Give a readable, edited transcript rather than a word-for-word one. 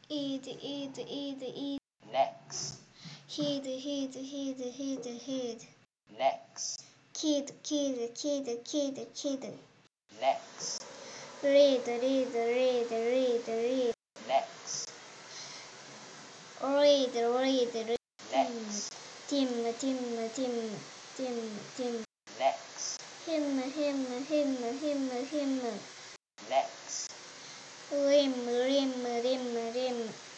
Eat. Next. Heed. Next. Kid. Next. Read. Next. Read. Next. Tim. Next. Him. Next. Rim.